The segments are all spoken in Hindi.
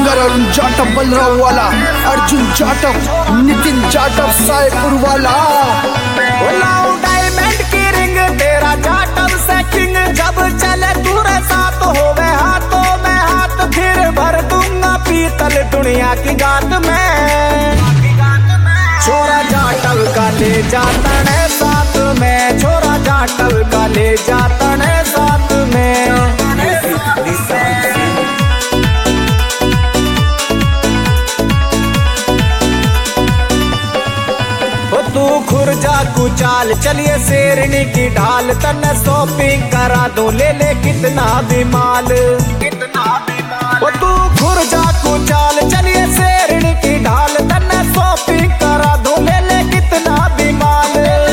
सिंगर अरुण जाटव, बलराव वाला, अर्जुन जाटव, नितिन जाटव, सायपुर वाला। डायमंड की रिंग तेरा जाटव से किंग, जब चले दूर साथ होवे हाथों में हाथ, फिर भर दूंगा पीतल दुनिया की गात में। छोरा जाटव का ले जाता है साथ में, छोरा जाटव का ले जाता है साथ में। तू खुरजा कुचाल चलिए शेरनी की ढाल, तन शॉपिंग करा दूं ले ले कितना भी माल। तू खुरजा कुचाल चलिए शेरनी की ढाल, तन शॉपिंग करा दूं ले ले कितना भी माल।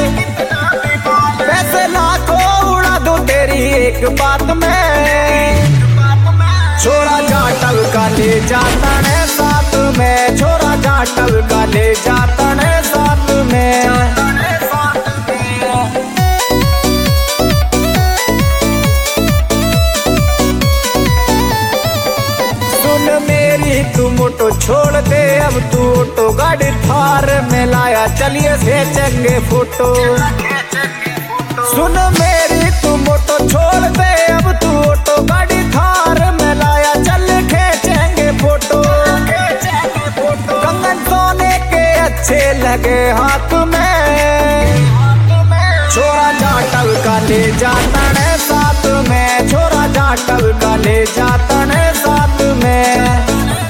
पैसे लाखों उड़ा दूं तेरी एक बात में। छोरा जाटव का ले जाता है साथ में, छोरा जाटव का ले जाता है साथ में। सुन मेरी तू मोटो छोड़ दे अब, तू ऑटो गाड़ी थार में लाया चलिए खींचेंगे फोटो। सुन मेरी तू मोटो छोड़ दे अब, तू ऑटो गाड़ी थार में लाया चल खींचेंगे फोटो। कंगन सोने के अच्छे लगे हाथ में, छोरा जाटव का ले जाता है साथ में, छोरा जाटव का ले जाता है साथ में।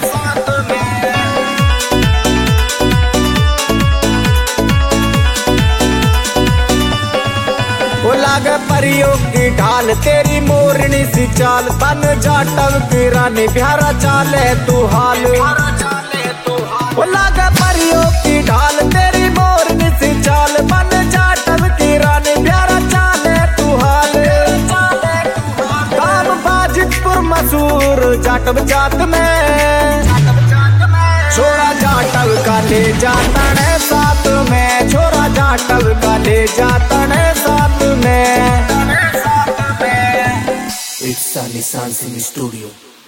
वो लागे परियों की ढाल तेरी मोरनी सी चाल, तन जाटव की रानी प्यारा चाले तू हाल। वो लागे परियों की ढाल तेरी मोरनी सी चाल, तन जाटव की रानी प्यारा चाले तू हाल। काम बाजितपुर मशहूर जाटव जात में, छोरा जाटव का ले जाता है साथ में, छोरा जाटव का ले जाता है साथ में। It's Sunny Sun Singh Studio.